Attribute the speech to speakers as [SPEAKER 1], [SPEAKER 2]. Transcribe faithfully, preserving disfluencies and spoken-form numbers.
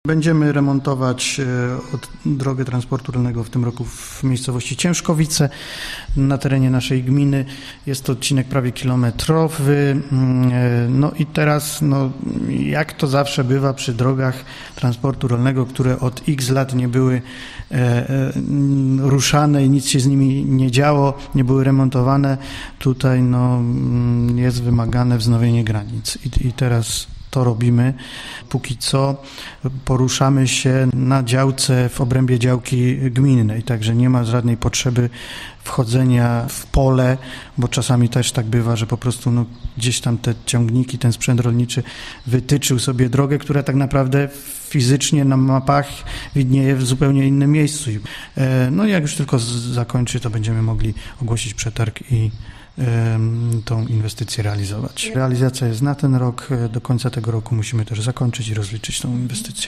[SPEAKER 1] Będziemy remontować drogę transportu rolnego w tym roku w miejscowości Ciężkowice na terenie naszej gminy. Jest to odcinek prawie kilometrowy. No i teraz, no, jak to zawsze bywa przy drogach transportu rolnego, które od X lat nie były ruszane i nic się z nimi nie działo, nie były remontowane, tutaj no, jest wymagane wznowienie granic. I, i teraz to robimy. Póki co poruszamy się na działce w obrębie działki gminnej, także nie ma żadnej potrzeby wchodzenia w pole, bo czasami też tak bywa, że po prostu no, gdzieś tam te ciągniki, ten sprzęt rolniczy wytyczył sobie drogę, która tak naprawdę fizycznie na mapach widnieje w zupełnie innym miejscu. No i jak już tylko zakończy, to będziemy mogli ogłosić przetarg i tą inwestycję realizować. Realizacja jest na ten rok, do końca tego roku musimy też zakończyć i rozliczyć tą inwestycję.